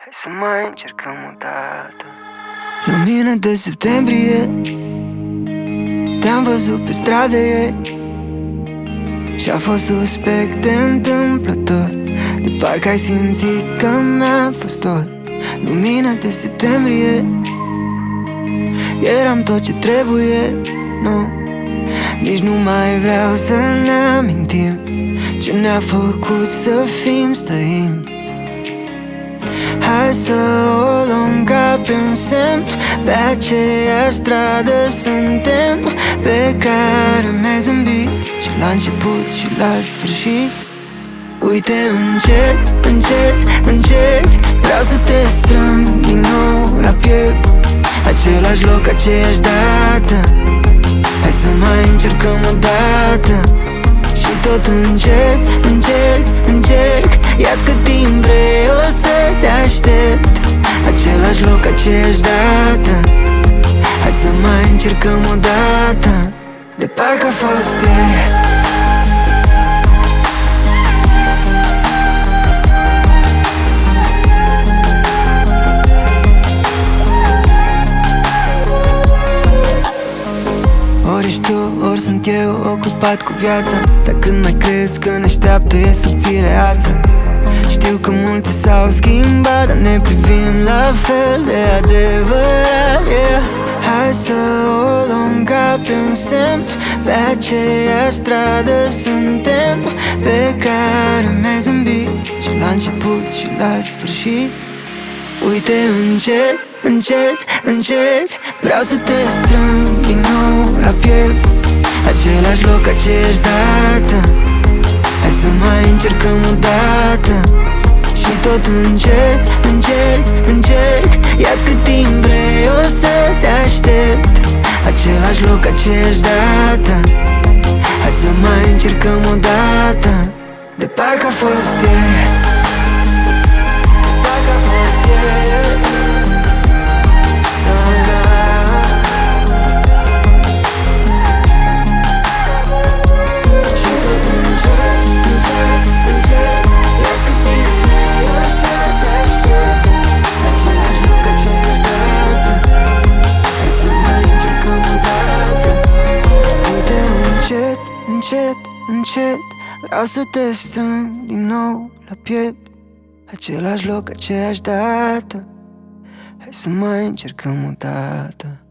Hai să mai încercăm o dată. Lumină de septembrie, te-am văzut pe stradă ieri și-a fost suspect de întâmplător, de parcă ai simțit că mi-a fost dor. Lumină de septembrie, eram tot ce trebuie, nu. Nici nu mai vreau să ne amintim ce ne-a făcut să fim străini. Hai să o luăm ca pe un semn, pe aceeași stradă suntem, pe care mi-ai zâmbit și la început și la sfârșit. Uite încet, încet, încet, vreau să te strâng din nou la piept. Același loc, aceeași dată, hai să mai încercăm o dată. Și tot încerc, încerc, încerc, ia-ți cât timp vrei, o să te aștept. Același loc, aceeași dată, hai să mai încercăm o dată, de parcă a fost ieri. Ori ești tu, ori sunt eu, ocupat cu viața. Dar când mai crezi că ne așteaptă e subțire ața. Știu că multe s-au schimbat, dar ne privim la fel de adevărat, yeah. Hai să o luăm ca pe un semn, pe aceeași stradă suntem, pe care mi-ai zâmbit și la început și la sfârșit. Uite încet, încet, încet, vreau să te strâng din nou la piept. Același loc, aceeași dată, hai să mai încercăm o dată. Și tot încerc, încerc, încerc, ia-ți cât timp vrei, o să te aștept. Același loc, aceeași dată, hai să mai încercăm o dată, de parcă a fost ieri. Parcă a fost ieri. Încet, încet, vreau să te strâng din nou la piept. Același loc, aceeași dată, hai să mai încercăm o dată.